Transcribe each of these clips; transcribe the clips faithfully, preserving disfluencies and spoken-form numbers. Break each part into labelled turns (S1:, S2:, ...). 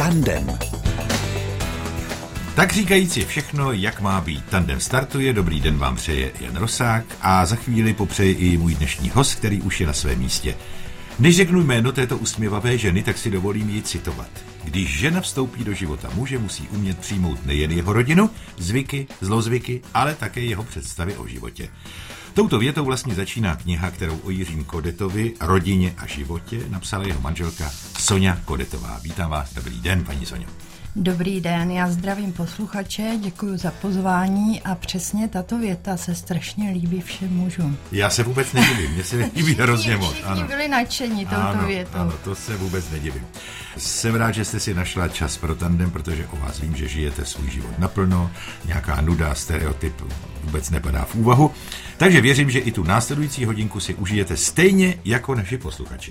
S1: Tandem.
S2: Tak říkajíc je všechno, jak má být. Tandem startuje, dobrý den vám přeje Jan Rosák a za chvíli popřeje i můj dnešní host, který už je na svém místě. Než řeknu jméno této usměvavé ženy, tak si dovolím ji citovat. Když žena vstoupí do života muže, musí umět přijmout nejen jeho rodinu, zvyky, zlozvyky, ale také jeho představy o životě. Touto větou vlastně začíná kniha, kterou o Jiřím Kodetovi, rodině a životě napsala jeho manželka Soňa Kodetová. Vítám vás, dobrý den, paní Soňo.
S3: Dobrý den, já zdravím posluchače, děkuji za pozvání a přesně tato věta se strašně líbí všem mužům.
S2: Já se vůbec nedivím, mně se líbí hrozně moc.
S3: Všichni byli nadšení touto
S2: ano,
S3: větou.
S2: Ano, to se vůbec nedivím. Jsem rád, že jste si našla čas pro Tandem, protože o vás vím, že žijete svůj život naplno, nějaká nuda, stereotyp vůbec nepadá v úvahu, takže věřím, že i tu následující hodinku si užijete stejně jako naši posluchači.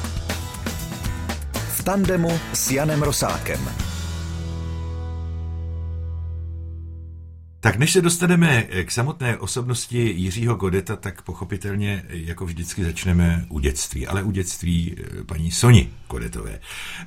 S1: V Tandemu s Janem Rosákem.
S2: Tak než se dostaneme k samotné osobnosti Jiřího Kodeta, tak pochopitelně jako vždycky začneme u dětství, ale u dětství paní Soni Kodetové.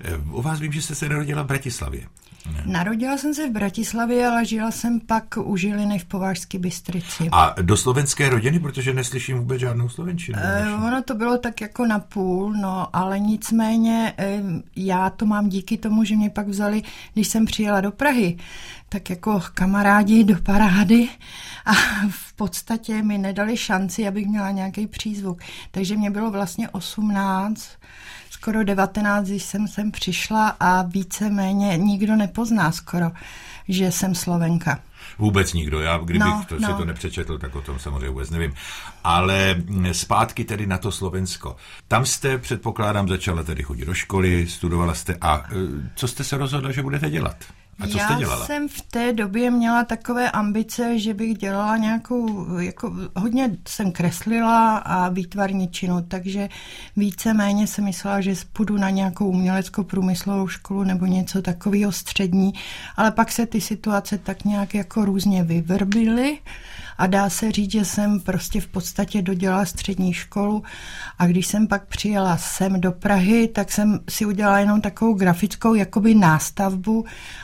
S2: O vás vím, že jste se narodila v Bratislavě. Ne.
S3: Narodila jsem se v Bratislavě, ale žila jsem pak u Žiliny v Považské Bystrici.
S2: A do slovenské rodiny, protože neslyším vůbec žádnou slovenčinu.
S3: E, ono to bylo tak jako napůl, no, ale nicméně e, já to mám díky tomu, že mě pak vzali, když jsem přijela do Prahy, tak jako kamarádi do parády a v podstatě mi nedali šanci, abych měla nějaký přízvuk. Takže mě bylo vlastně osmnáct, skoro devatenáct, když jsem sem přišla a víceméně nikdo nepozná skoro, že jsem Slovenka.
S2: Vůbec nikdo, já kdybych
S3: no,
S2: to,
S3: no.
S2: si to nepřečetl, tak o tom samozřejmě vůbec nevím. Ale zpátky tedy na to Slovensko. Tam jste, předpokládám, začala tedy chodit do školy, studovala jste a co jste se rozhodla, že budete dělat? A co jste dělala?
S3: Já jsem v té době měla takové ambice, že bych dělala nějakou, jako hodně jsem kreslila a výtvarničinu, takže víceméně jsem myslela, že půjdu na nějakou uměleckou průmyslovou školu nebo něco takového střední, ale pak se ty situace tak nějak jako různě vyvrbily a dá se říct, že jsem prostě v podstatě dodělala střední školu a když jsem pak přijela sem do Prahy, tak jsem si udělala jenom takovou grafickou jakoby nástavbu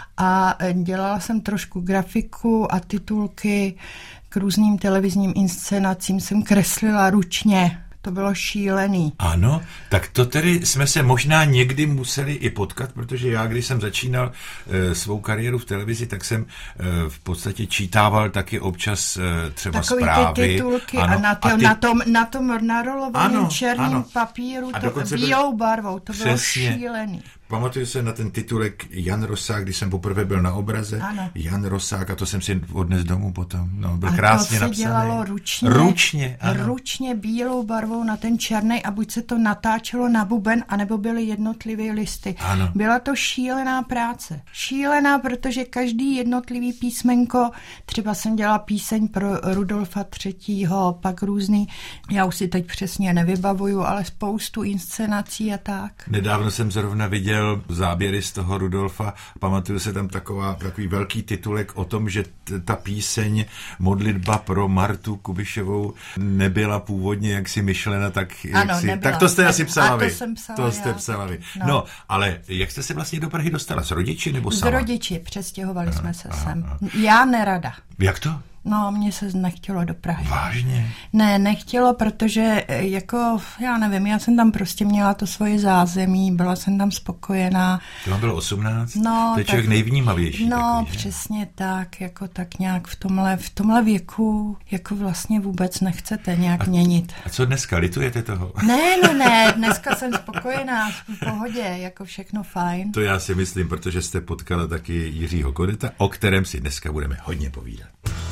S3: a dělala jsem trošku grafiku a titulky k různým televizním inscenacím, jsem kreslila ručně. To bylo šílený.
S2: Ano, tak to tedy jsme se možná někdy museli i potkat, protože já, když jsem začínal e, svou kariéru v televizi, tak jsem e, v podstatě čítával taky občas e, třeba
S3: takový
S2: zprávy.
S3: Takový ty titulky
S2: ano,
S3: a, na, to,
S2: a ty...
S3: na tom, na tom narolovaném černým
S2: ano.
S3: papíru, to bílou byl... barvou, to bylo Přesně. šílený.
S2: Pamatuju se na ten titulek Jan Rosák, když jsem poprvé byl na obraze. Ano. Jan Rosák, a to jsem si odnes domů potom. No, byl a krásně napsaný.
S3: A to se dělalo ručně.
S2: Ručně, ano.
S3: Ručně bílou barvou na ten černý a buď se to natáčelo na buben, anebo byly jednotlivé listy.
S2: Ano.
S3: Byla to šílená práce. Šílená, protože každý jednotlivý písmenko, třeba jsem dělala píseň pro Rudolfa třetího, pak různý, já už si teď přesně nevybavuju, ale spoustu inscenací a tak.
S2: Nedávno jsem zrovna viděl záběry z toho Rudolfa. Pamatuju se tam taková, takový velký titulek o tom, že t- ta píseň Modlitba pro Martu Kubišovou nebyla původně jaksi myšlena, tak jak
S3: ano,
S2: si...
S3: nebyla.
S2: Tak to jste asi psala
S3: a
S2: vy.
S3: To jsem psala
S2: To jste
S3: já.
S2: psala vy. No.
S3: No.
S2: no, ale jak jste se vlastně do Prahy dostala? S rodiči nebo sama?
S3: S rodiči, přestěhovali aha, jsme se
S2: aha,
S3: sem.
S2: Aha.
S3: Já nerada.
S2: Jak to?
S3: No, mně se nechtělo do Prahy.
S2: Vážně?
S3: Ne, nechtělo, protože jako, já nevím, já jsem tam prostě měla to svoje zázemí, byla jsem tam spokojená.
S2: To vám bylo osmnáct?
S3: No,
S2: to je člověk nejvnímavější.
S3: No,
S2: takový,
S3: přesně tak, jako tak nějak v tomhle, v tomhle věku, jako vlastně vůbec nechcete nějak
S2: a,
S3: měnit.
S2: A co dneska, litujete toho?
S3: Ne, ne, ne, dneska jsem spokojená, v pohodě, jako všechno fajn.
S2: To já si myslím, protože jste potkala taky Jiřího Kodeta, o kterém si dneska budeme hodně povídat.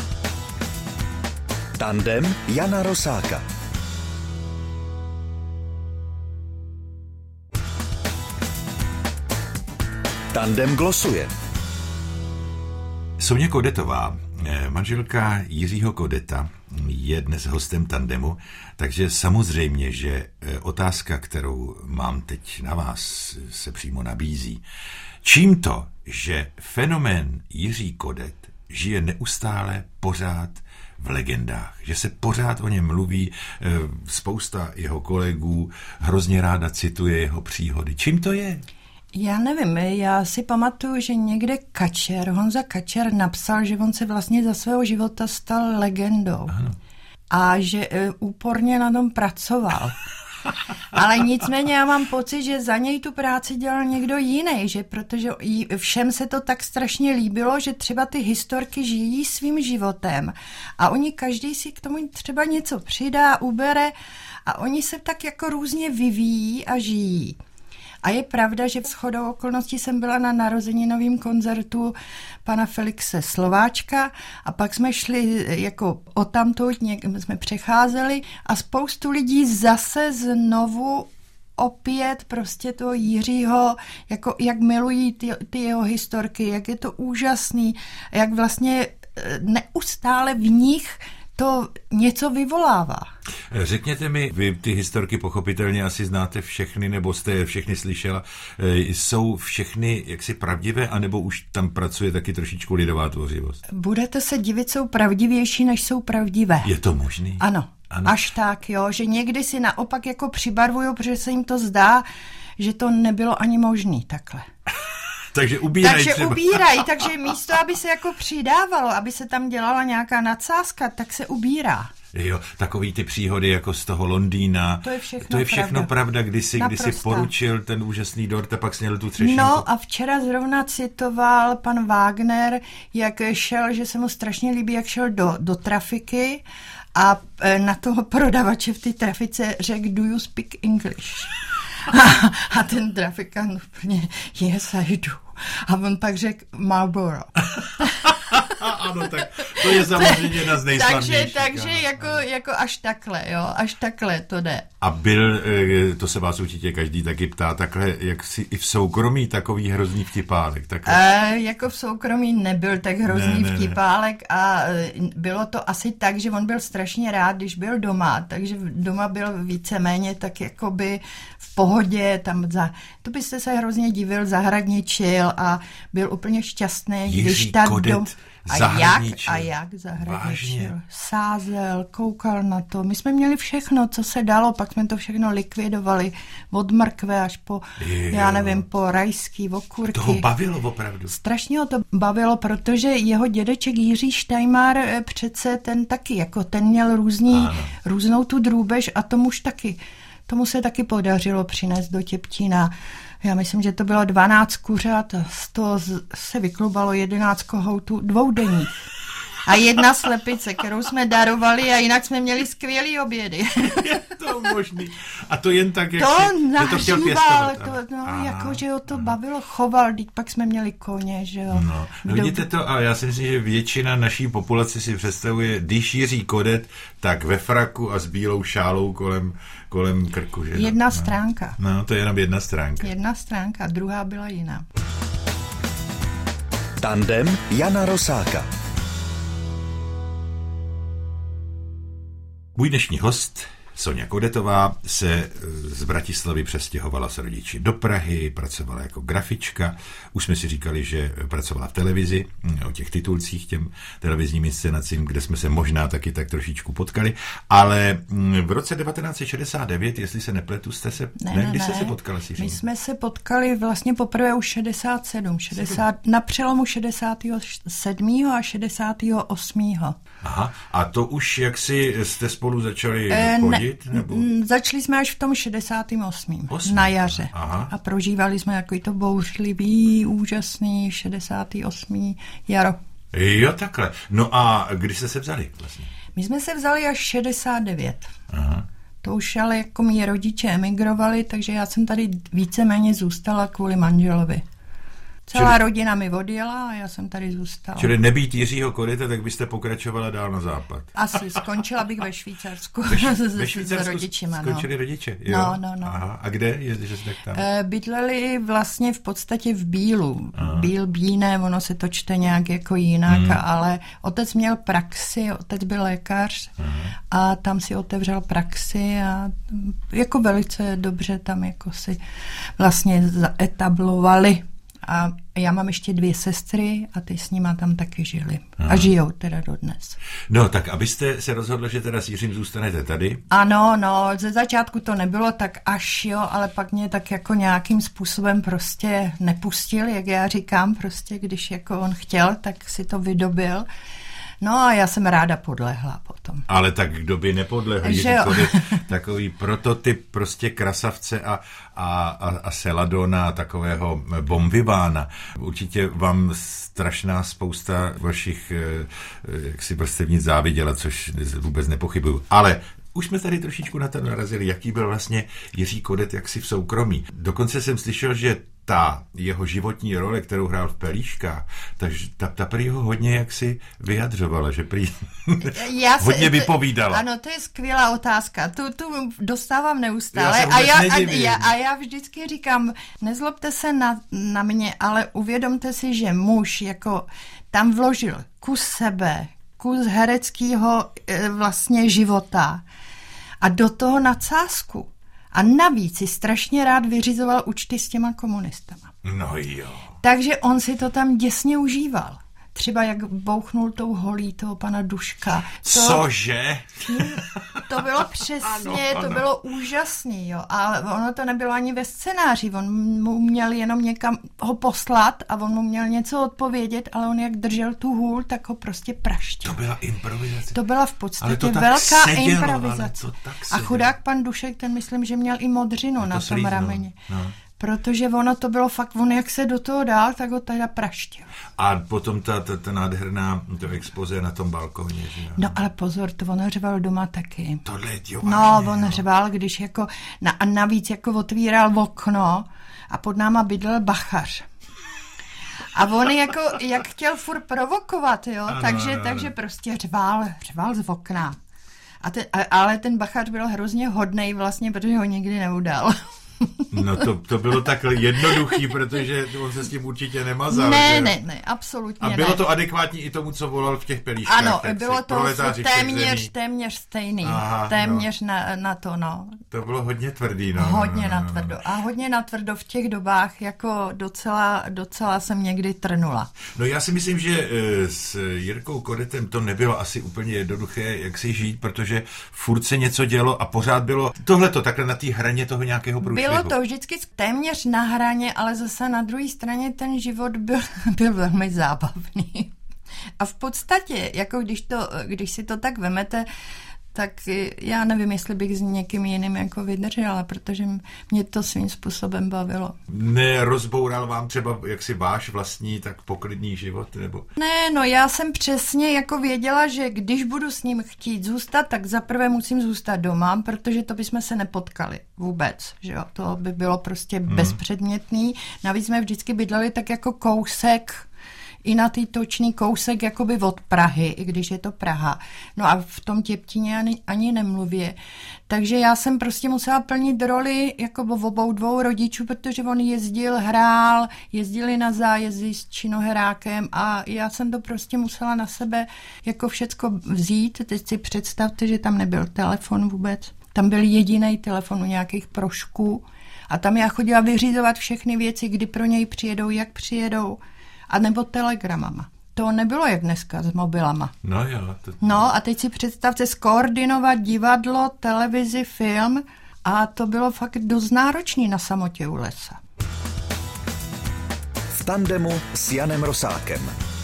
S1: Tandem Jana Rosáka. Tandem glosuje.
S2: Soňa Kodetová, manželka Jiřího Kodeta, je dnes hostem Tandemu, takže samozřejmě, že otázka, kterou mám teď na vás, se přímo nabízí. Čím to, že fenomén Jiří Kodet žije neustále pořád v legendách, že se pořád o něm mluví, spousta jeho kolegů hrozně ráda cituje jeho příhody. Čím to je?
S3: Já nevím, já si pamatuju, že někde Kačer, Honza Kačer napsal, že on se vlastně za svého života stal legendou.
S2: Ano.
S3: A že e, úporně na tom pracoval. Ale nicméně já mám pocit, že za něj tu práci dělal někdo jiný, že protože všem se to tak strašně líbilo, že třeba ty historky žijí svým životem a oni každý si k tomu třeba něco přidá, ubere a oni se tak jako různě vyvíjí a žijí. A je pravda, že shodou okolností jsem byla na narozeninovém koncertu pana Felixe Slováčka a pak jsme šli jako odtamtud, někde jsme přecházeli a spoustu lidí zase znovu opět prostě toho Jiřího, jako jak milují ty, ty jeho historky, jak je to úžasný, jak vlastně neustále v nich to něco vyvolává.
S2: Řekněte mi, vy ty historky pochopitelně asi znáte všechny, nebo jste je všechny slyšela. Jsou všechny jaksi pravdivé, anebo už tam pracuje taky trošičku lidová tvořivost?
S3: Budete se divit, jsou pravdivější, než jsou pravdivé.
S2: Je to možný?
S3: Ano, ano. Až tak, jo, že někdy si naopak jako přibarvují, protože se jim to zdá, že to nebylo ani možný takhle.
S2: Takže ubírají
S3: Takže
S2: třeba.
S3: ubírají, takže místo, aby se jako přidávalo, aby se tam dělala nějaká nadsázka, tak se ubírá.
S2: Jo, takový ty příhody jako z toho Londýna.
S3: To je všechno,
S2: to je všechno pravda, pravda kdysi, kdysi poručil ten úžasný dort a pak sněl tu třešinku.
S3: No a včera zrovna citoval pan Wagner, jak šel, že se mu strašně líbí, jak šel do, do trafiky a na toho prodavače v té trafice řekl, do you speak English? A, a ten trafikant úplně, yes, I do. A on pak řekl Marlboro.
S2: Ano, tak to je samozřejmě jedna z nejslavnějších.
S3: Takže, takže jako, jako až takhle, jo, až takhle to jde.
S2: A byl, to se vás určitě každý taky ptá, takhle, jak si i v soukromí takový hrozný vtipálek?
S3: E, jako v soukromí nebyl tak hrozný ne, ne, vtipálek a bylo to asi tak, že on byl strašně rád, když byl doma, takže doma byl víceméně tak jakoby v pohodě, tam za, to byste se hrozně divil, zahradničil a byl úplně šťastný,
S2: Jiří
S3: když ta
S2: Kodet.
S3: dom... A jak, a jak zahradničil, sázel, koukal na to. My jsme měli všechno, co se dalo, pak jsme to všechno likvidovali, od mrkve až po, jo. já nevím, po rajský, okurky.
S2: To ho bavilo opravdu.
S3: Strašně ho to bavilo, protože jeho dědeček Jiří Štajmar přece ten taky, jako ten měl různý, různou tu drůbež a tomuž taky, tomu se taky podařilo přinést do Těptína. Já myslím, že to bylo dvanáct kuřat a z toho se vyklubalo jedenáct kohoutů dvoudenních. A jedna slepice, kterou jsme darovali a jinak jsme měli skvělý obědy.
S2: Je to možný. A to jen tak, jak
S3: to
S2: si, že to chtěl pěstovat.
S3: To, no, a, jako, že ho to bavilo, choval, teď pak jsme měli koně, že jo.
S2: No, no vidíte to, a já si myslím, že většina naší populace si představuje, když Jiří Kodet, tak ve fraku a s bílou šálou kolem, kolem krku, že?
S3: Jedna
S2: no.
S3: stránka.
S2: No, to je jenom jedna stránka.
S3: Jedna stránka, druhá byla jiná.
S1: Tandem Jana Rosáka.
S2: Můj dnešní host, Soňa Kodetová, se z Bratislavy přestěhovala s rodiči do Prahy, pracovala jako grafička. Už jsme si říkali, že pracovala v televizi, o těch titulcích, těm televizním inscenacím, kde jsme se možná taky tak trošičku potkali. Ale v roce devatenáct set šedesát devět, jestli se nepletu, jste se...
S3: Ne,
S2: ne,
S3: ne,
S2: kdy
S3: ne.
S2: jste se potkali? Si
S3: My jsme se potkali vlastně poprvé už šedesát sedm, šedesát, na přelomu šedesátého sedmého a šedesátého osmého
S2: Aha, a to už jaksi jste spolu začali
S3: e,
S2: chodit?
S3: Ne,
S2: nebo?
S3: Začali jsme až v tom šedesátém osmém
S2: Osmý.
S3: na jaře.
S2: Aha.
S3: A prožívali jsme takový to bouřlivý, úžasný šedesátý osmý jaro.
S2: Jo, takhle. No a kdy jste se vzali vlastně?
S3: My jsme se vzali až šedesát devět.
S2: Aha.
S3: To už ale jako mý rodiče emigrovali, takže já jsem tady víceméně zůstala kvůli manželovi. Celá čili, rodina mi odjela a já jsem tady zůstala.
S2: Čili nebýt Jiřího Kodeta, tak byste pokračovala dál na západ.
S3: Asi, skončila bych ve Švýcarsku.
S2: Ve, ve Švýcarsku
S3: s rodičima,
S2: skončili
S3: no.
S2: rodiče? Jo?
S3: No, no, no.
S2: Aha. A kde je, že jste tam?
S3: E, bydleli vlastně v podstatě v Bílu. Aha. Bíl, Bíne, ono se to čte nějak jako jinak, hmm. ale otec měl praxi, otec byl lékař Aha. a tam si otevřel praxi a jako velice dobře tam jako si vlastně zaetablovali. A já mám ještě dvě sestry a ty s nima tam taky žili. Aha. A žijou teda dodnes.
S2: No, tak abyste se rozhodli, že teda s Jiřím zůstanete tady?
S3: Ano, no, ze začátku to nebylo tak až, jo, ale pak mě tak jako nějakým způsobem prostě nepustil, jak já říkám, prostě když jako on chtěl, tak si to vydobil. No a já jsem ráda podlehla potom.
S2: Ale tak kdo by nepodlehl, Jiří Kodet, takový prototyp prostě krasavce a, a, a, a Seladona, takového bombivána. Určitě vám strašná spousta vašich jaksi vrstevnic záviděla, což vůbec nepochybuju. Ale už jsme tady trošičku na to narazili, jaký byl vlastně Jiří Kodet jaksi v soukromí. Dokonce jsem slyšel, že ta jeho životní role, kterou hrál v Pelíškách, takže ta, ta prý ho hodně jaksi vyjadřovala, že prý já se, hodně vypovídala.
S3: Ano, to je skvělá otázka. Tu, tu dostávám neustále. Já a, já, a, já, a já vždycky říkám, nezlobte se na, na mě, ale uvědomte si, že muž jako tam vložil kus sebe, kus hereckého vlastně života a do toho nadsázku. A navíc si strašně rád vyřizoval účty s těma komunistama.
S2: No jo.
S3: Takže on si to tam děsně užíval. Třeba jak bouchnul tou holí toho pana Duška.
S2: To, Cože?
S3: To bylo přesně, ano, ano. To bylo úžasný, jo. A ono to nebylo ani ve scénáři. On mu měl jenom někam ho poslat a on mu měl něco odpovědět, ale on jak držel tu hůl, tak ho prostě praštil.
S2: To byla improvizace.
S3: To byla v podstatě velká sedělo, improvizace. A chudák pan Dušek, ten myslím, že měl i modřinu to na tom slízno. rameni. No. Protože ono to bylo fakt, on jak se do toho dál, tak ho teda praštil.
S2: A potom ta, ta, ta nádherná to expoze na tom balkóně. Že?
S3: No ale pozor, to on řval doma taky.
S2: Tohle jo.
S3: No, on řval, když jako, na, a navíc jako otvíral okno a pod náma bydlel bachař. A on jako, jak chtěl furt provokovat, jo, ano, takže, ano, takže prostě řval, řval z okna. A ten, a, ale ten bachař byl hrozně hodnej vlastně, protože ho nikdy neudal.
S2: No to, to bylo takhle jednoduchý, protože on se s tím určitě nemazal.
S3: Ne,
S2: že?
S3: ne, ne, absolutně ne.
S2: A bylo ne. to adekvátní i tomu, co volal v těch Pelíškách.
S3: Ano, bylo to téměř, téměř stejný. Aha, téměř no. na, na to, no.
S2: To bylo hodně tvrdý, no.
S3: Hodně
S2: no, no,
S3: natvrdo. A hodně natvrdo v těch dobách, jako docela, docela jsem někdy trnula.
S2: No já si myslím, že s Jirkou Kodetem to nebylo asi úplně jednoduché, jak si žít, protože furt se něco dělo a pořád bylo tohleto, takhle na té hraně toho nějakého průšvihu.
S3: Bylo to vždycky téměř na hraně, ale zase na druhé straně ten život byl, byl velmi zábavný. A v podstatě, jako když, to, když si to tak vemete, tak já nevím, jestli bych s někým jiným jako vydržela, protože mě to svým způsobem bavilo.
S2: Nerozboural vám třeba jaksi váš vlastní tak poklidný život? Nebo?
S3: Ne, no já jsem přesně jako věděla, že když budu s ním chtít zůstat, tak zaprvé musím zůstat doma, protože to bychom se nepotkali vůbec, že jo, to by bylo prostě hmm. bezpředmětný. Navíc jsme vždycky bydleli tak jako kousek, i na ty točný kousek jakoby od Prahy, i když je to Praha. No a v tom Těptíně ani, ani nemluvě. Takže já jsem prostě musela plnit roli jako v obou dvou rodičů, protože on jezdil, hrál, jezdili na zájezdy s činoherákem a já jsem to prostě musela na sebe jako všecko vzít. Teď si představte, že tam nebyl telefon vůbec. Tam byl jediný telefon u nějakých prošků a tam já chodila vyřizovat všechny věci, kdy pro něj přijedou, jak přijedou. A nebo telegramama. To nebylo jak dneska s mobilama.
S2: No jo. To...
S3: No a teď si představte skoordinovat divadlo, televizi, film a to bylo fakt dost náročný na samotě u lesa.
S1: V tandemu s Janem Rosákem.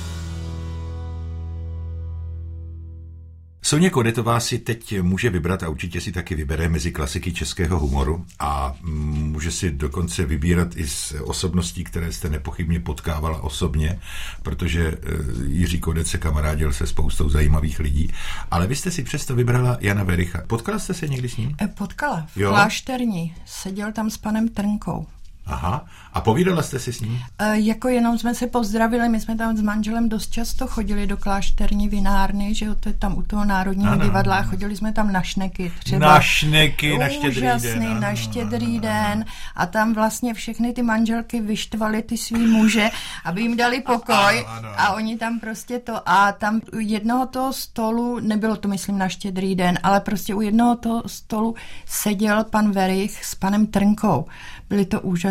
S2: Soně Kodetová si teď může vybrat a určitě si taky vybere mezi klasiky českého humoru a může si dokonce vybírat i z osobností, které jste nepochybně potkávala osobně, protože Jiří Kodet se kamarádil se spoustou zajímavých lidí, ale vy jste si přesto vybrala Jana Wericha. Potkala jste se někdy s ním?
S3: Potkala, v jo? Klášterní. Seděl tam s panem Trnkou.
S2: Aha. A povídala jste si s ním?
S3: E, jako jenom jsme se pozdravili, my jsme tam s manželem dost často chodili do Klášterní vinárny, že jo, to je tam u toho Národního ano, divadla a chodili jsme tam na šneky. Třeba
S2: na šneky, na štědrý
S3: úžasný,
S2: den.
S3: na štědrý den a tam vlastně všechny ty manželky vyštvaly ty svý muže, aby jim dali pokoj ano, ano. A oni tam prostě to a tam u jednoho toho stolu, nebylo to myslím na štědrý den, ale prostě u jednoho toho stolu seděl pan Werich s panem Trnkou. Byli to úžasný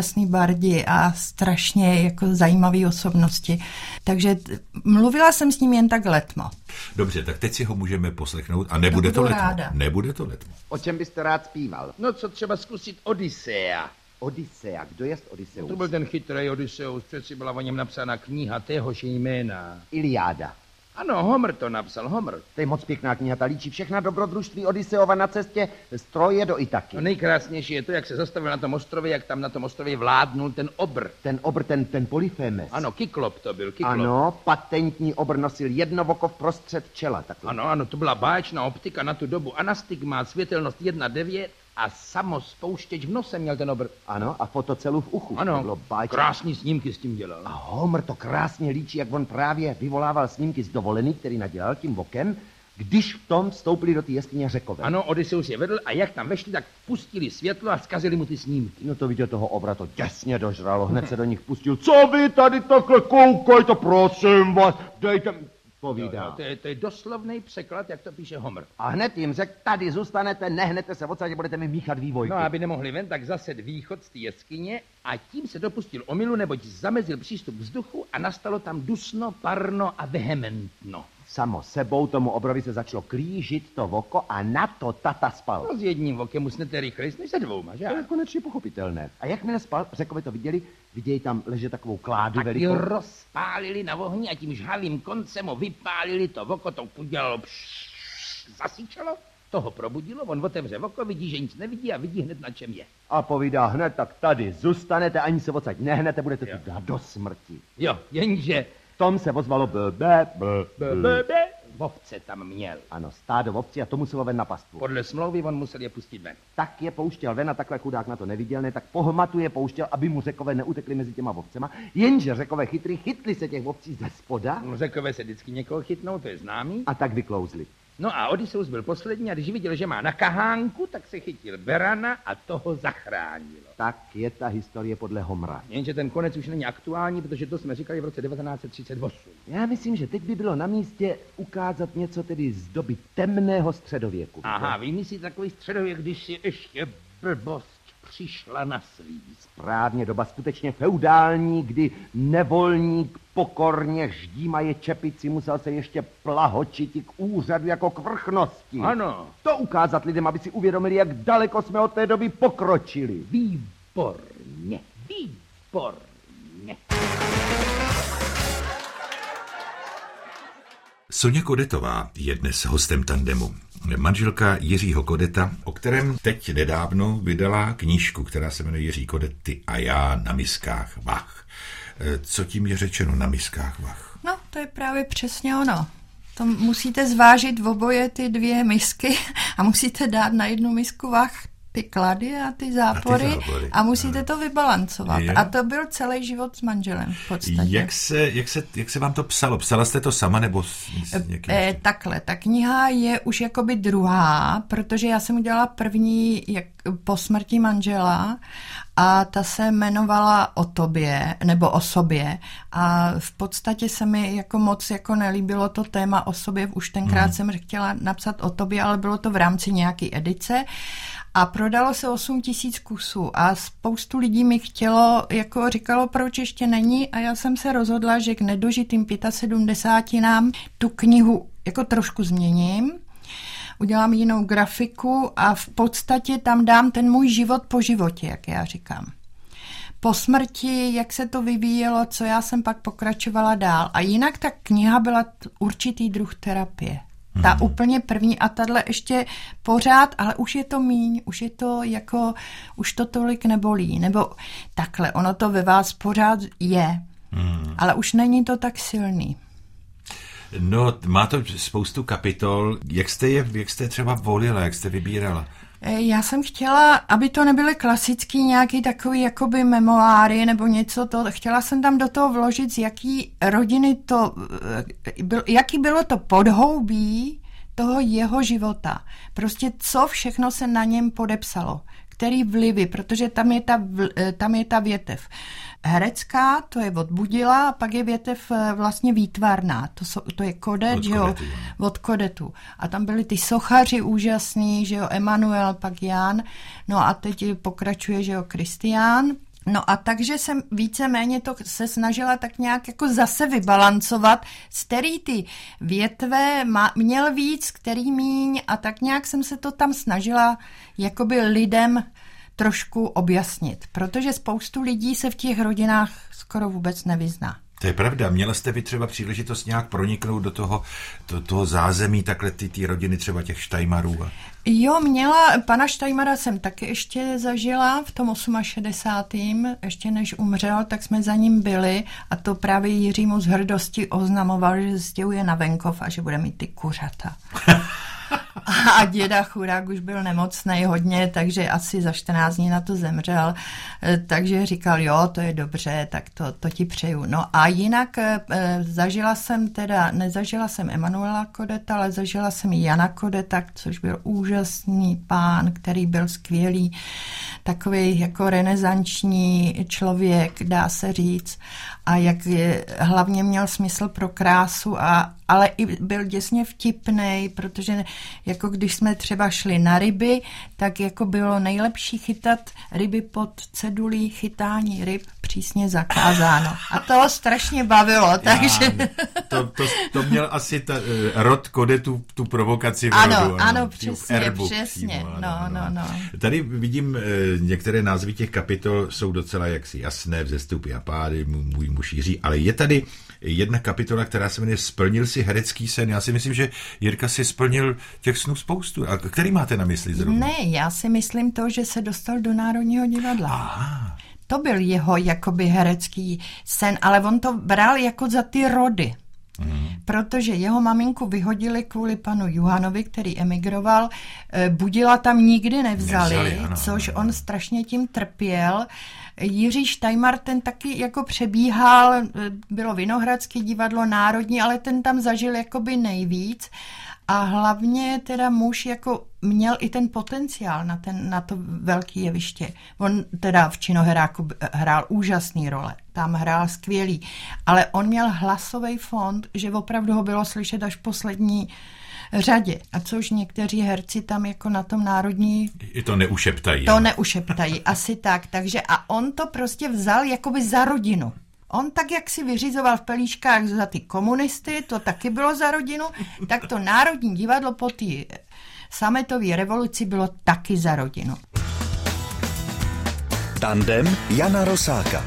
S3: úžasný bardi a strašně jako zajímavý osobnosti. Takže t- mluvila jsem s ním jen tak letmo.
S2: Dobře, tak teď si ho můžeme poslechnout a nebude to letmo.
S3: Ráda.
S2: Nebude to letmo.
S4: O čem byste rád zpíval?
S5: No co třeba zkusit Odysea.
S4: Odysea. Kdo je Odysseus?
S5: To byl ten chytrý Odysseus, přeci byla o něm napsána kniha téhož jména.
S4: Iliáda.
S5: Ano, Homer to napsal, Homer.
S4: To je moc pěkná kniha, ta líčí všechna dobrodružství Odysseova na cestě z Troje do Itaky.
S5: No nejkrásnější je to, jak se zastavil na tom ostrově, jak tam na tom ostrově vládnul ten obr.
S4: Ten obr, ten, ten Polyphemes.
S5: Ano, Kyklop to byl, Kyklop.
S4: Ano, patentní obr nosil jedno oko vprostřed čela. Takhle.
S5: Ano, ano, to byla báječná optika na tu dobu. Anastigmát, světelnost jedna devět a samospouštěč v nose měl ten obr.
S4: Ano, a fotocelu v uchu.
S5: Ano, krásný snímky s tím dělal.
S4: A Homer to krásně líčí, jak on právě vyvolával snímky z dovolený, který nadělal tím okem, když v tom vstoupili do té jeskyně Řekové.
S5: Ano, Odysseus je vedl a jak tam vešli, tak pustili světlo a zkazili mu ty snímky.
S4: No to viděl toho obra, to těsně dožralo, hned se do nich pustil. Co vy tady takhle koukajte, prosím vás, dejte... Povídá.
S5: Jo, jo, to, je, to je doslovný překlad, jak to píše Homer.
S4: A hned jim řekl, tady zůstanete, nehnete se odsaď, budete mi míchat vývojky.
S5: No, aby nemohli ven, tak zased východ z té jeskyně a tím se dopustil omylu, neboť zamezil přístup vzduchu a nastalo tam dusno, parno a vehementno.
S4: Samo sebou tomu obrovi se začalo klížit to oko a na to tata spal.
S5: No s jedním okem usnete rychleji než se dvouma, že?
S4: To je konečně pochopitelné. A jakmile spal, Řekové to viděli, viděli tam ležet takovou kládu
S5: a
S4: velikou.
S5: A rozpálili na ohni a tím žhavým koncem ho vypálili to oko, to udělalo pš, zasíčalo, toho probudilo, on otevře oko, vidí, že nic nevidí a vidí hned, na čem je.
S4: A povídá hned, tak tady zůstanete, ani se odsaď nehnete, budete tu dát do smrti.
S5: Jo, jenže...
S4: Tom se ozvalo blbe, blbe, blbe.
S5: Vovce tam měl.
S4: Ano, stádo vovci a to muselo ven na pastvu.
S5: Podle smlouvy on musel je pustit ven.
S4: Tak je pouštěl ven a takhle chudák na to neviděl, ne, tak pohmatu je pouštěl, aby mu Řekové neutekli mezi těma vovcema. Jenže Řekové chytrý chytli se těch vovcí ze spoda.
S5: No, Řekové se vždycky někoho chytnou, to je známý.
S4: A tak vyklouzli.
S5: No a Odysseus byl poslední a když viděl, že má na kahánku, tak se chytil berana a toho zachránilo.
S4: Tak je ta historie podle Homera.
S5: Jenže ten konec už není aktuální, protože to jsme říkali v roce devatenáct set třicet osm.
S4: Já myslím, že teď by bylo na místě ukázat něco tedy z doby temného středověku.
S5: Aha, vy myslíte takový středověk, když si ještě blbost přišla na svý.
S4: Správně, doba skutečně feudální, kdy nevolník pokorně ždímaje čepici musel se ještě plahočit k úřadu jako k vrchnosti.
S5: Ano.
S4: To ukázat lidem, aby si uvědomili, jak daleko jsme od té doby pokročili.
S5: Výborně, výborně.
S2: Soňa Kodetová je dnes hostem tandemu. Manželka Jiřího Kodeta, o kterém teď nedávno vydala knížku, která se jmenuje Jiří Kodet, Ty a já na miskách vah. Co tím je řečeno na miskách vah?
S3: No, to je právě přesně ono. To musíte zvážit v oboje ty dvě misky a musíte dát na jednu misku vah ty klady a ty zápory a, ty zápory. A musíte no. to vybalancovat. Je. A to byl celý život s manželem v podstatě.
S2: Jak se, jak se, jak se vám to psalo? Psala jste to sama nebo s, s někým?
S3: E, takhle, ta kniha je už jakoby druhá, protože já jsem udělala první jak, po smrti manžela a ta se jmenovala O tobě, nebo O sobě a v podstatě se mi jako moc jako nelíbilo to téma o sobě, už tenkrát hmm. jsem chtěla napsat o tobě, ale bylo to v rámci nějaký edice a prodalo se osm tisíc kusů a spoustu lidí mi chtělo, jako říkalo, proč ještě není a já jsem se rozhodla, že k nedožitým sedmdesátým tu knihu jako trošku změním, udělám jinou grafiku a v podstatě tam dám ten můj život po životě, jak já říkám. Po smrti, jak se to vyvíjelo, co já jsem pak pokračovala dál. A jinak ta kniha byla určitý druh terapie. Ta hmm. úplně první a tahle ještě pořád, ale už je to míň, už je to jako, už to tolik nebolí. Nebo takhle, ono to ve vás pořád je, hmm. ale už není to tak silný.
S2: No, má to spoustu kapitol. Jak jste je, jak jste třeba volila, jak jste vybírala?
S3: Já jsem chtěla, aby to nebyly klasický nějaký takový jakoby memoáry nebo něco to. Chtěla jsem tam do toho vložit, z jaký rodiny to, jaký bylo to podhoubí toho jeho života. Prostě co všechno se na něm podepsalo. Který vlivy, protože tam je ta, tam je ta větev herecká, to je od Budila, a pak je větev vlastně výtvarná, to, so, to je Kodet, od, že jo, kodetu. od Kodetu. A tam byli ty sochaři úžasný, že jo, Emanuel, pak Jan, no a teď pokračuje, že jo, Kristián. No a takže jsem víceméně to se snažila tak nějak jako zase vybalancovat, z který ty větve má, měl víc, který míň a tak nějak jsem se to tam snažila jakoby lidem trošku objasnit, protože spoustu lidí se v těch rodinách skoro vůbec nevyzná.
S2: To je pravda. Měla jste vy třeba příležitost nějak proniknout do toho, do toho zázemí takhle ty, ty rodiny třeba těch Štajmarů? A...
S3: Jo, měla, pana Štajmara jsem taky ještě zažila v tom šedesátém osmém ještě než umřel, tak jsme za ním byli a to právě Jiří mu z hrdosti oznamoval, že stěhuje na venkov a že bude mít ty kuřata. A děda chudák už byl nemocnej hodně, takže asi za čtrnáct dní na to zemřel, takže říkal, jo, to je dobře, tak to, to ti přeju. No a jinak e, zažila jsem teda, nezažila jsem Emanuela Kodeta, ale zažila jsem Jana Kodeta, což byl úžasný pán, který byl skvělý, takový jako renesanční člověk, dá se říct, a jak je, hlavně měl smysl pro krásu, a, ale i byl děsně vtipnej, protože jako když jsme třeba šli na ryby, tak jako bylo nejlepší chytat ryby pod cedulí chytání ryb přísně zakázáno. A to ho strašně bavilo, takže...
S2: Já, to, to, to měl asi ta, rod Kodetu tu provokaci v
S3: ano,
S2: rodu.
S3: Ano, ano, přesně,
S2: erbu
S3: přesně.
S2: Přímo, ano,
S3: no,
S2: ano.
S3: no, no.
S2: Tady vidím, některé názvy těch kapitol jsou docela jaksi jasné, vzestupy a pády, můj muž Jiří, ale je tady jedna kapitola, která se jmenuje Splnil si herecký sen. Já si myslím, že Jirka si splnil těch snů spoustu. A který máte na mysli zrovna?
S3: Ne, já si myslím to, že se dostal do Národního divadla.
S2: Aha.
S3: To byl jeho jakoby herecký sen, ale on to bral jako za ty rody. Hmm. Protože jeho maminku vyhodili kvůli panu Juhanovi, který emigroval, Budila tam nikdy nevzali, nevzali ano, což ano. On strašně tím trpěl. Jiří Štajmar, ten taky jako přebíhal, bylo Vinohradské divadlo, Národní, ale ten tam zažil jakoby nejvíc. A hlavně teda muž jako měl i ten potenciál na, ten, na to velké jeviště. On teda v Činoheráku hrál úžasný role, tam hrál skvělý, ale on měl hlasový fond, že opravdu ho bylo slyšet až v poslední řadě. A což někteří herci tam jako na tom Národní...
S2: I to neušeptají.
S3: To neušeptají, asi tak. Takže a on to prostě vzal jakoby za rodinu. On tak, jak si vyřizoval v pelíškách za ty komunisty, to taky bylo za rodinu, tak to Národní divadlo po té sametové revoluci bylo taky za rodinu.
S1: Tandem Jana Rosáka.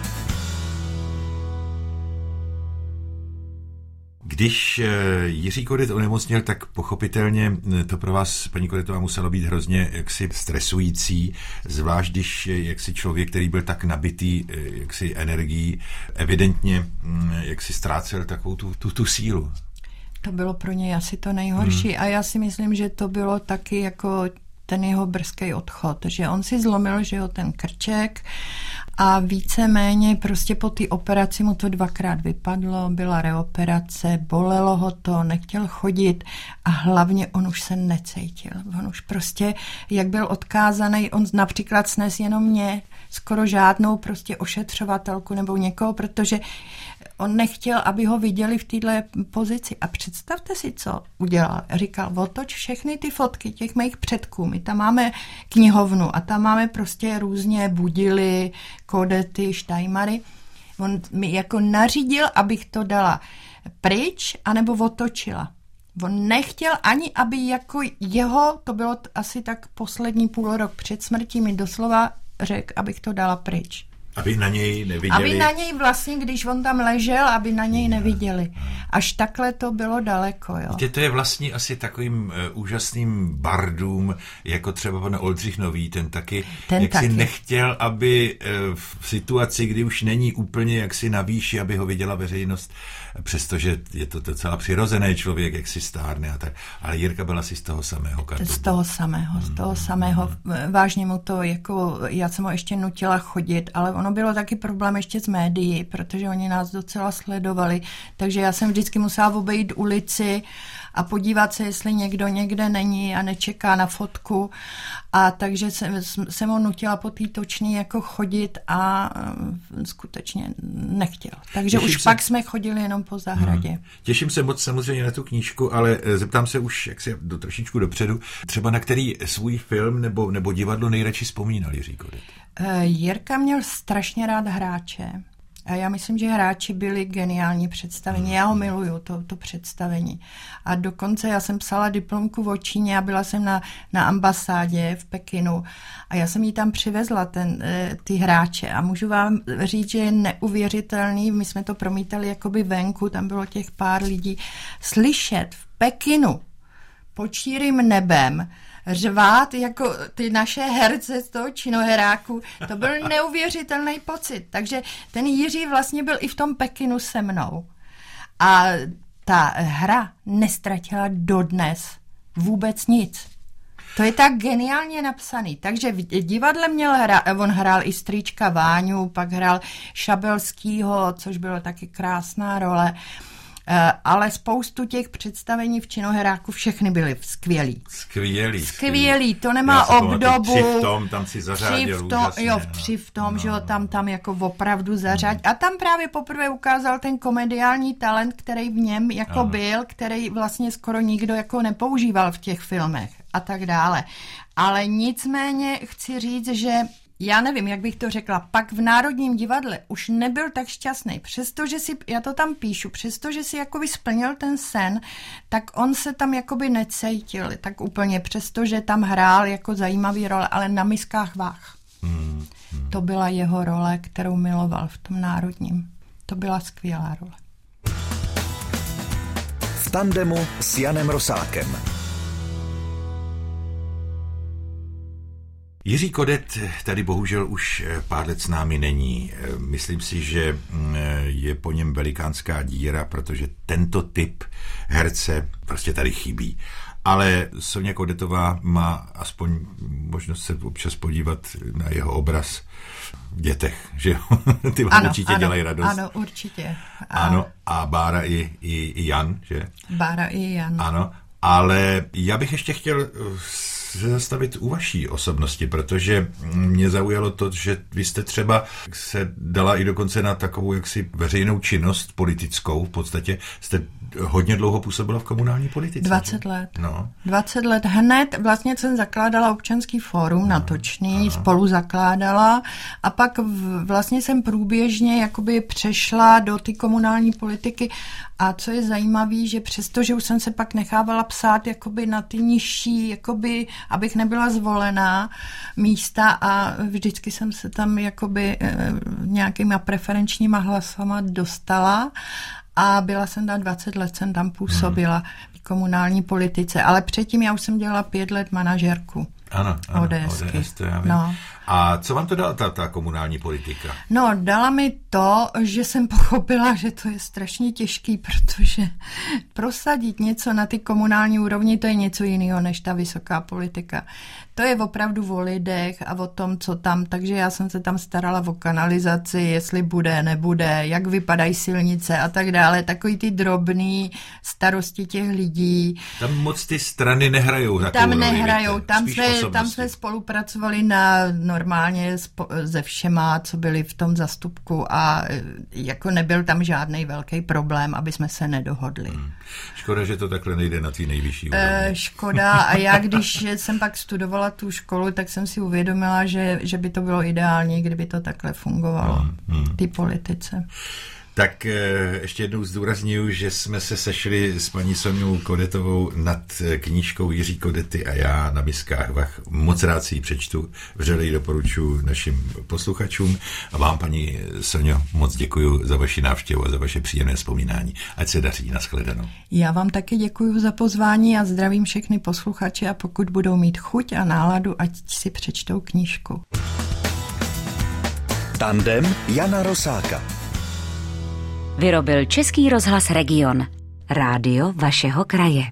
S2: Když Jiří Kodet onemocněl, tak pochopitelně to pro vás, paní Kodetová, muselo být hrozně jaksi stresující, zvlášť když jaksi člověk, který byl tak nabitý jaksi energií, evidentně jaksi ztrácel takovou tu, tu, tu sílu.
S3: To bylo pro něj asi to nejhorší hmm. a já si myslím, že to bylo taky jako ten jeho brzký odchod, že on si zlomil, že jo, ten krček a víceméně prostě po té operaci mu to dvakrát vypadlo, byla reoperace, bolelo ho to, nechtěl chodit a hlavně on už se necítil. On už prostě, jak byl odkázaný, on například snes jenom mě, skoro žádnou prostě ošetřovatelku nebo někoho, protože on nechtěl, aby ho viděli v této pozici. A představte si, co udělal. Říkal, otoč všechny ty fotky těch mých předků. My tam máme knihovnu a tam máme prostě různě Budily, Kodety, Štajmary. On mi jako nařídil, abych to dala pryč, anebo otočila. On nechtěl ani, aby jako jeho, to bylo asi tak poslední půl rok před smrtí, mi doslova řekl, abych to dala pryč.
S2: Aby na něj neviděli.
S3: Aby na něj vlastně, když on tam ležel, aby na něj neviděli. Až takhle to bylo daleko, jo.
S2: Víte, to je vlastně asi takovým uh, úžasným bardům, jako třeba pan Oldřich Nový, ten taky, ten jak taky. si nechtěl, aby uh, v situaci, kdy už není úplně jaksi na výši, aby ho viděla veřejnost, přestože je to docela přirozený člověk, jak si stárne a tak. Ale Jirka byla si z toho samého kartu.
S3: Z toho samého, z toho samého. Vážně mu to, jako, já jsem ho ještě nutila chodit, ale ono bylo taky problém ještě s médií, protože oni nás docela sledovali, takže já jsem vždycky musela obejít ulici a podívat se, jestli někdo někde není a nečeká na fotku. A takže jsem, jsem ho nutila po té točný jako chodit a skutečně nechtěl. Takže
S2: Těším
S3: už
S2: se...
S3: pak jsme chodili jenom po zahradě.
S2: Hmm. Těším se moc samozřejmě na tu knížku, ale zeptám se už jak se do, trošičku dopředu, třeba na který svůj film nebo, nebo divadlo nejradši vzpomínal Jiří Kodet?
S3: Jirka měl strašně rád Hráče. A já myslím, že Hráči byli geniální představení. Já ho miluju, to, to představení. A dokonce já jsem psala diplomku o Číně a byla jsem na, na ambasádě v Pekinu a já jsem jí tam přivezla ten, ty Hráče a můžu vám říct, že je neuvěřitelný, my jsme to promítali jakoby venku, tam bylo těch pár lidí, slyšet v Pekinu pod širým nebem řvát jako ty naše herce z toho činoheráku, to byl neuvěřitelný pocit. Takže ten Jiří vlastně byl i v tom Pekinu se mnou. A ta hra nestratila dodnes vůbec nic. To je tak geniálně napsaný. Takže v divadle měl hra, on hrál i strýčka Váňu, pak hrál Šabelskýho, což bylo taky krásná role. Ale spoustu těch představení v činoheráku všechny byly skvělý.
S2: Skvělý.
S3: Skvělý, to nemá obdobu.
S2: Tři v tom, tam si zařádil
S3: tři v tom,
S2: úžasně.
S3: Jo, v tři v tom,
S2: no,
S3: že jo, tam, tam jako opravdu zařád.
S2: No.
S3: A tam právě poprvé ukázal ten komediální talent, který v něm jako ano. byl, který vlastně skoro nikdo jako nepoužíval v těch filmech a tak dále. Ale nicméně chci říct, že já nevím, jak bych to řekla, pak v Národním divadle už nebyl tak šťastný. Přestože si, já to tam píšu, přestože si jakoby splnil ten sen, tak on se tam jakoby necítil tak úplně, přestože tam hrál jako zajímavý role, ale na miskách váh. Hmm, hmm. To byla jeho role, kterou miloval v tom Národním. To byla skvělá role.
S1: V tandemu s Janem Rosákem.
S2: Jiří Kodet tady bohužel už pár let s námi není. Myslím si, že je po něm velikánská díra, protože tento typ herce prostě tady chybí. Ale Soňa Kodetová má aspoň možnost se občas podívat na jeho obraz v dětech, že jo? Ty vám
S3: ano,
S2: určitě
S3: ano,
S2: dělají radost.
S3: Ano, určitě. A...
S2: Ano, a Bára i, i, i Jan, že?
S3: Bára i Jan.
S2: Ano, ale já bych ještě chtěl se zastavit u vaší osobnosti, protože mě zaujalo to, že vy jste třeba se dala i dokonce na takovou jaksi veřejnou činnost politickou, v podstatě jste hodně dlouho působila v komunální politice.
S3: dvacet let.
S2: No.
S3: dvacet let. Hned vlastně jsem zakládala občanský fórum no. na Točný, spolu zakládala a pak v, vlastně jsem průběžně jakoby přešla do ty komunální politiky a co je zajímavé, že přesto, že už jsem se pak nechávala psát jakoby na ty nižší, jakoby, abych nebyla zvolená místa a vždycky jsem se tam jakoby e, nějakýma preferenčníma hlasama dostala a byla jsem tam dvacet let, jsem tam působila hmm. v komunální politice, ale předtím já už jsem dělala pět let manažerku.
S2: Ano, ano,
S3: ODSky.
S2: O D S, to já vím.
S3: No.
S2: A co vám to dala ta, ta komunální politika?
S3: No, dala mi to, že jsem pochopila, že to je strašně těžký, protože prosadit něco na ty komunální úrovni, to je něco jiného než ta vysoká politika. To je opravdu o lidech a o tom, co tam, takže já jsem se tam starala o kanalizaci, jestli bude, nebude, jak vypadají silnice a tak dále, takový ty drobný starosti těch lidí.
S2: Tam moc ty strany nehrajou takovou
S3: Tam
S2: roli,
S3: nehrajou,
S2: víte,
S3: tam jsme, tam jsme spolupracovali na normálně se všema, co byli v tom zastupku a jako nebyl tam žádný velký problém, aby jsme se nedohodli. Hmm.
S2: Škoda, že to takhle nejde na té nejvyšší úrovni.
S3: E, škoda a já, když jsem pak studovala tu školu, tak jsem si uvědomila, že, že by to bylo ideální, kdyby to takhle fungovalo, hmm. Hmm. ty politice.
S2: Tak ještě jednou zdůrazňuji, že jsme se sešli s paní Soňou Kodetovou nad knížkou Jiří Kodety a já na miskách vah. Moc rád si ji přečtu, vřele ji doporučuji našim posluchačům a vám, paní Soňo, moc děkuji za vaši návštěvu a za vaše příjemné vzpomínání. Ať se daří, nashledanou.
S3: Já vám taky děkuji za pozvání a zdravím všechny posluchače a pokud budou mít chuť a náladu, ať si přečtou knížku.
S1: Tandem Jana Rosáka.
S6: Vyrobil Český rozhlas Region. Rádio vašeho kraje.